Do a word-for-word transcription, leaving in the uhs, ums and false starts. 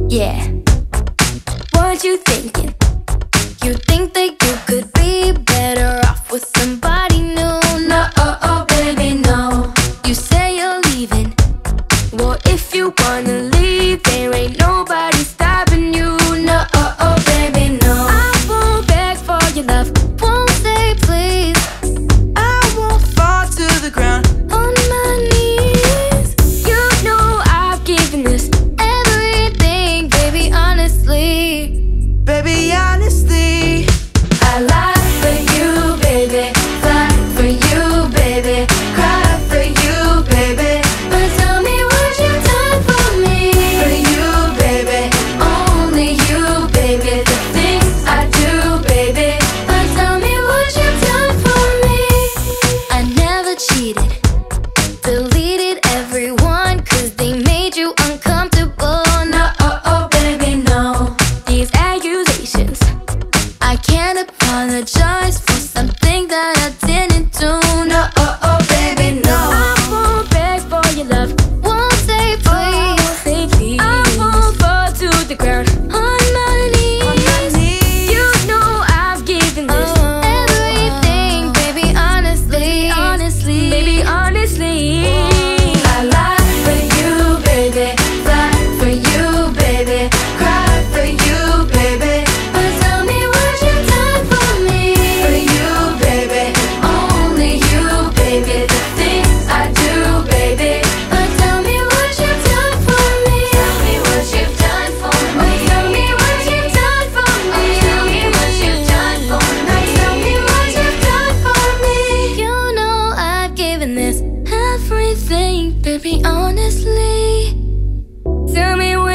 Yeah. What you thinking? You think that you could be better off with somebody new? No, oh, oh, baby, no. You say you're leaving. Well, if you wanna leave, there ain't nobody stopping you. No, oh, oh, baby, no. I won't beg for your love, won't say please. I won't fall to the ground on my knees. You know I've given this everything, baby, honestly. Baby, honestly, I lie for you, baby, fly for you, baby, cry for you, baby. But tell me what you've done for me. for you, baby. Only you, baby, the things I do, baby. But tell me what you've done for me. I never cheated, deleted everyone, cause they made you uncomfortable. No, oh, oh, baby, no. These accusations, I can't apologize for something that I didn't do. No, oh, oh, baby, no. I won't beg for your love, won't say please, say please. I won't fall to the ground on my knees. On my knees. You know I've given this everything, baby, honestly, honestly, baby, honestly. I lie for you, baby, fly for you, baby, cry for you, baby. But tell me what you've done for me. For you, baby. Only you, baby, the things I do, baby. But tell me what you've done for me. Tell me what you've done for me. Tell me what you've done for me. Tell me what you've done for me. Tell me what you've done for me. You know I've given this everything, baby, honestly. Tell me what